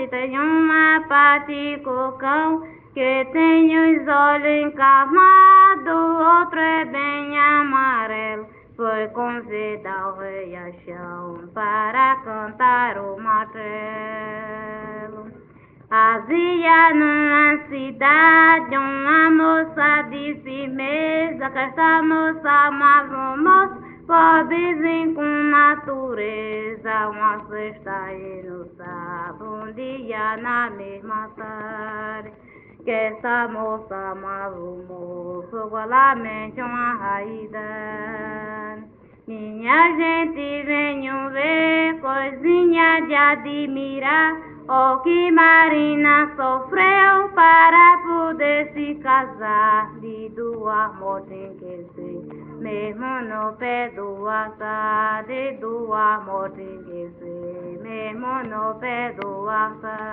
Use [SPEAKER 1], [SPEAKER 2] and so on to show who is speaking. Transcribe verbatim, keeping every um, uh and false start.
[SPEAKER 1] tem uma parte cocão que tem os olhos encamados, outro é bem amarelo. Foi convidar o rei Achão para cantar o matrelo. Havia numa cidade uma moça de firmeza, que essa moça amava o moço, pobrezinho com natureza. Uma sexta e no sábado, um dia na mesma tarde, que essa moça amava o moço, igualmente uma raridade. Minha gente, venham ver, coisinha de admirar, o que Marina sofreu para poder se casar. De duas mortes enquecer, mesmo no pé do altar. De duas mortes enquecer, mesmo no pé do altar.